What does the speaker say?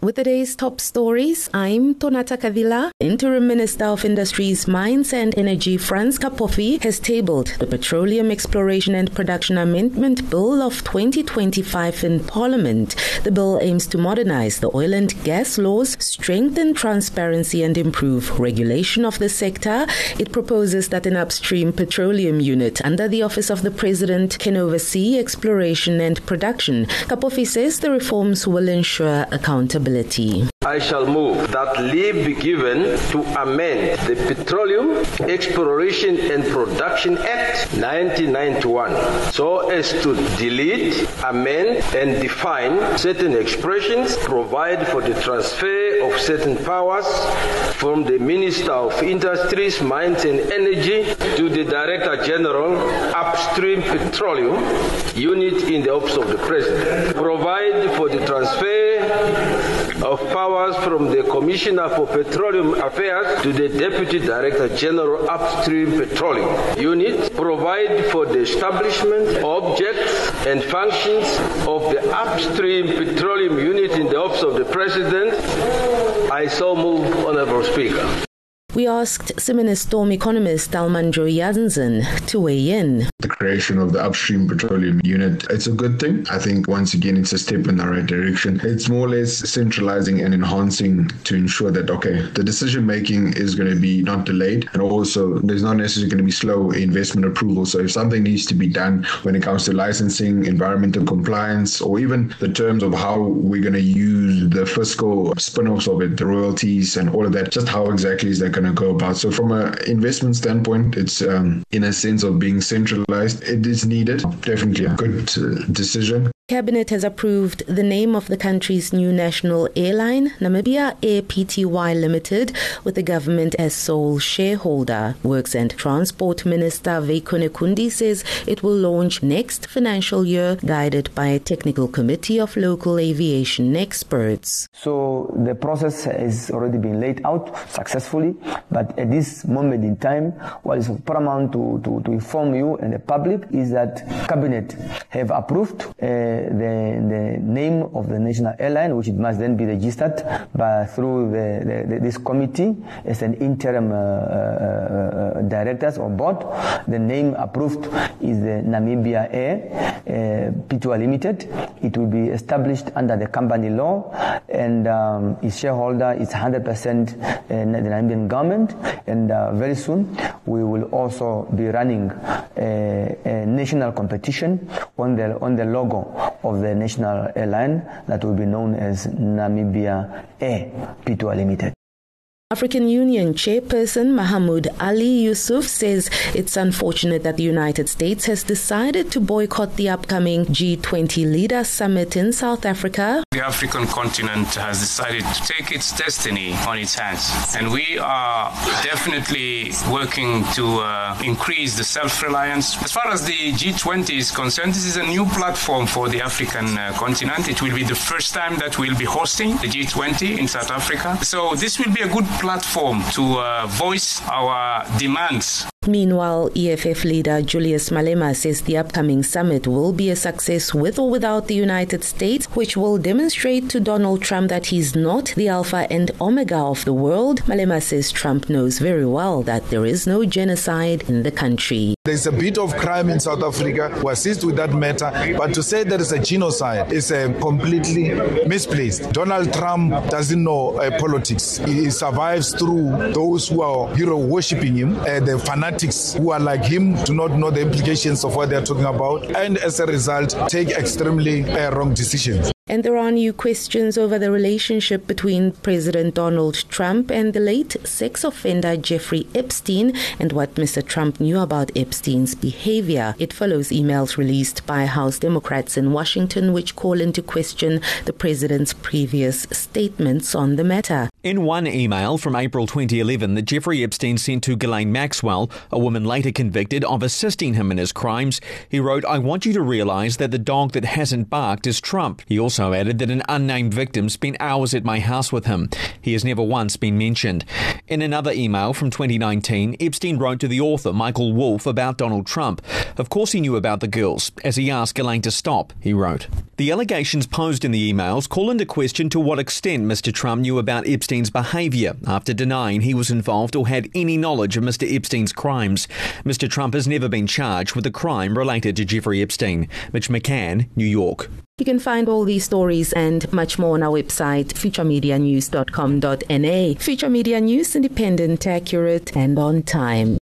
With today's top stories, I'm Tonata Kavila. Interim Minister of Industries, Mines and Energy Frans Kapofi has tabled the Petroleum Exploration and Production Amendment Bill of 2025 in Parliament. The bill aims to modernize the oil and gas laws, strengthen transparency and improve regulation of the sector. It proposes that an upstream petroleum unit under the Office of the President can oversee exploration and production. Kapofi says the reforms will ensure accountability. I shall move that leave be given to amend the Petroleum Exploration and Production Act 1991 so as to delete, amend and define certain expressions, provide for the transfer of certain powers from the Minister of Industries, Mines and Energy to the Director General, Upstream Petroleum Unit in the Office of the President, provide for the transfer of powers from the Commissioner for Petroleum Affairs to the Deputy Director General Upstream Petroleum Unit, provide for the establishment, objects and functions of the Upstream Petroleum Unit in the Office of the President. I so move, Honourable Speaker. We asked Siminis Storm economist Almandro Jansen to weigh in. The creation of the Upstream Petroleum Unit, it's a good thing. I think once again it's a step in the right direction. It's more or less centralizing and enhancing to ensure that, the decision making is going to be not delayed, and also there's not necessarily going to be slow investment approval. So if something needs to be done when it comes to licensing, environmental compliance, or even the terms of how we're going to use the fiscal spin-offs of it, the royalties and all of that, just how exactly is that going to go about. So from an investment standpoint, it's in a sense of being centralized. It is needed. Definitely a good decision. Cabinet has approved the name of the country's new national airline, Namibia Air Pty Limited, with the government as sole shareholder. Works and Transport Minister Veiko Nekundi says it will launch next financial year, guided by a technical committee of local aviation experts. So the process has already been laid out successfully, but at this moment in time, what is paramount to inform you and the public is that Cabinet have approved the name of the national airline, which it must then be registered through this committee as an interim directors or board. The name approved is the Namibia Air Pty Limited. It will be established under the company law, and its shareholder is 100% the Namibian government. And very soon we will also be running a national competition on the logo of the national airline that will be known as Namibia Air Pty Limited. African Union Chairperson Mahmoud Ali Yusuf says it's unfortunate that the United States has decided to boycott the upcoming G20 Leaders Summit in South Africa. The African continent has decided to take its destiny on its hands, and we are definitely working to increase the self-reliance. As far as the G20 is concerned, this is a new platform for the African continent. It will be the first time that we'll be hosting the G20 in South Africa. So this will be a good platform to voice our demands. Meanwhile, EFF leader Julius Malema says the upcoming summit will be a success with or without the United States, which will demonstrate to Donald Trump that he's not the alpha and omega of the world. Malema says Trump knows very well that there is no genocide in the country. There's a bit of crime in South Africa. We assist with that matter, but to say there is a genocide is completely misplaced. Donald Trump doesn't know politics. He survives through those who are hero worshipping him, the fanatics who are like him do not know the implications of what they're talking about, and as a result take extremely wrong decisions. And there are new questions over the relationship between President Donald Trump and the late sex offender Jeffrey Epstein, and what Mr. Trump knew about Epstein's behavior. It follows emails released by House Democrats in Washington which call into question the president's previous statements on the matter. In one email from April 2011 that Jeffrey Epstein sent to Ghislaine Maxwell, a woman later convicted of assisting him in his crimes, he wrote, "I want you to realize that the dog that hasn't barked is Trump." He also also added that an unnamed victim spent hours at my house with him. He has never once been mentioned. In another email from 2019, Epstein wrote to the author Michael Wolff about Donald Trump. Of course he knew about the girls, as he asked Ghislaine to stop, he wrote. The allegations posed in the emails call into question to what extent Mr. Trump knew about Epstein's behaviour after denying he was involved or had any knowledge of Mr. Epstein's crimes. Mr. Trump has never been charged with a crime related to Jeffrey Epstein. Mitch McCann, New York. You can find all these stories and much more on our website, futuremedianews.com.na. Future Media News, independent, accurate, and on time.